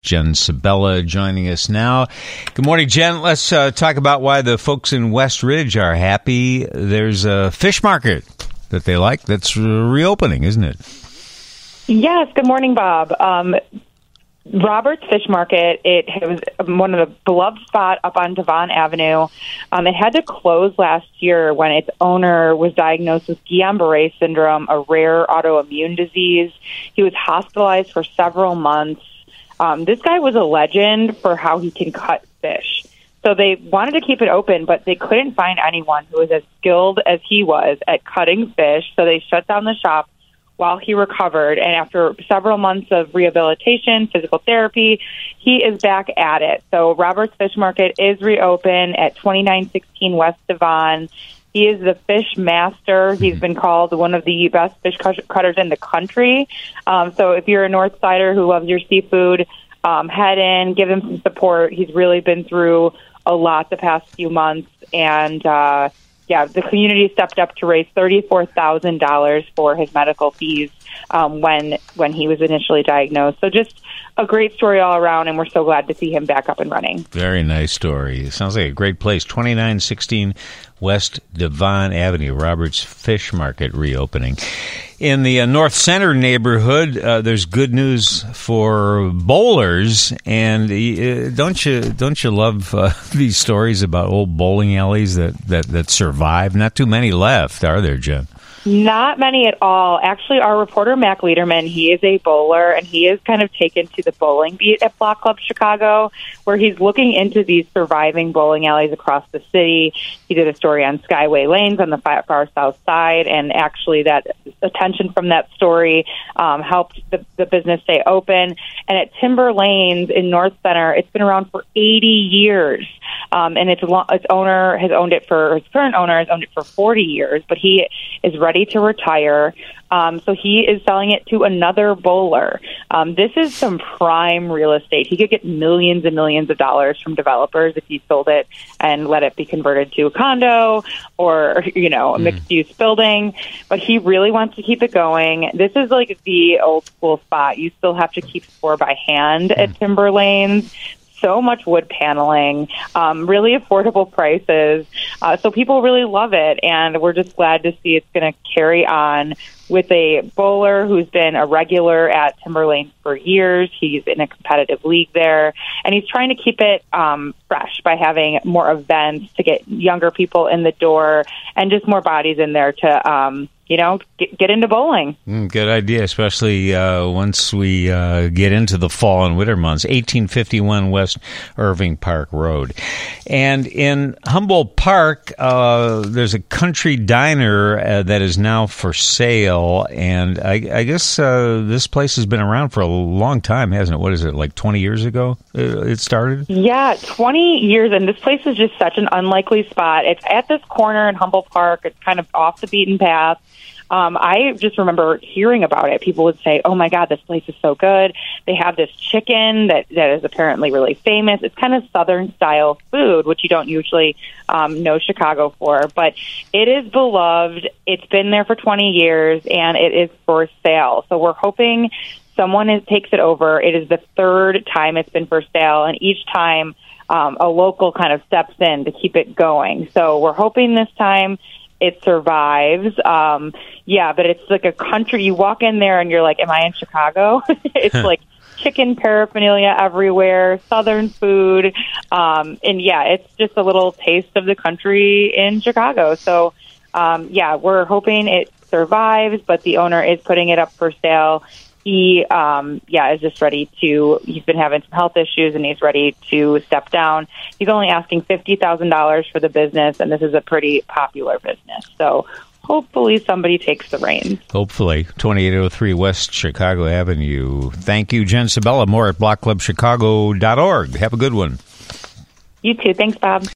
Jen Sabella joining us now. Good morning, Jen. Let's talk about why the folks in West Ridge are happy. There's a fish market that they like that's reopening, isn't it? Yes. Good morning, Bob. Robert's Fish Market, it was one of the beloved spot up on Devon Avenue. It had to close last year when its owner was diagnosed with Guillain-Barré syndrome, a rare autoimmune disease. He was hospitalized for several months. This guy was a legend for how he can cut fish. So they wanted to keep it open, but they couldn't find anyone who was as skilled as he was at cutting fish. So they shut down the shop while he recovered. And after several months of rehabilitation, physical therapy, he is back at it. So Robert's Fish Market is reopened at 2916 West Devon. He is the fish master. He's been called one of the best fish cutters in the country. So if you're a North Sider who loves your seafood, head in, give him some support. He's really been through a lot the past few months. And, the community stepped up to raise $34,000 for his medical fees when he was initially diagnosed. So just a great story all around, and we're so glad to see him back up and running. Very nice story. It sounds like a great place. 2916 West Devon Avenue, Robert's Fish Market reopening. In the North Center neighborhood, there's good news for bowlers, and don't you love these stories about old bowling alleys that survive? Not too many left, are there, Jen? Not many at all. Actually, our reporter, Mac Liederman, he is a bowler, and he is kind of taken to the bowling beat at Block Club Chicago, where he's looking into these surviving bowling alleys across the city. He did a story on Skyway Lanes on the far south side, and actually that attention from that story helped the business stay open. And at Timber Lanes in North Center, it's been around for 80 years. And its owner has owned it his current owner has owned it for 40 years, but he is ready to retire. So he is selling it to another bowler. This is some prime real estate. He could get millions and millions of dollars from developers if he sold it and let it be converted to a condo or, a mixed-use building. But he really wants to keep it going. This is like the old school spot. You still have to keep score by hand at Timber Lanes. So much wood paneling, really affordable prices. So people really love it, and we're just glad to see it's going to carry on with a bowler who's been a regular at Timber Lanes for years. He's in a competitive league there, and he's trying to keep it fresh by having more events to get younger people in the door and just more bodies in there to get into bowling. Good idea, especially once we get into the fall and winter months. 1851 West Irving Park Road. And in Humboldt Park, there's a country diner that is now for sale. And I guess this place has been around for a long time, hasn't it? What is it, like 20 years ago it started? Yeah, 20 years. And this place is just such an unlikely spot. It's at this corner in Humboldt Park. It's kind of off the beaten path. I just remember hearing about it. People would say, oh, my God, this place is so good. They have this chicken that is apparently really famous. It's kind of Southern-style food, which you don't usually know Chicago for. But it is beloved. It's been there for 20 years, and it is for sale. So we're hoping someone takes it over. It is the third time it's been for sale, and each time a local kind of steps in to keep it going. So we're hoping this time it survives. But it's like a country. You walk in there and you're like, am I in Chicago? It's like chicken paraphernalia everywhere, Southern food. It's just a little taste of the country in Chicago. So, we're hoping it survives, but the owner is putting it up for sale. He, is just ready he's been having some health issues and he's ready to step down. He's only asking $50,000 for the business, and this is a pretty popular business. So hopefully somebody takes the reins. Hopefully. 2803 West Chicago Avenue. Thank you, Jen Sabella. More at blockclubchicago.org. Have a good one. You too. Thanks, Bob.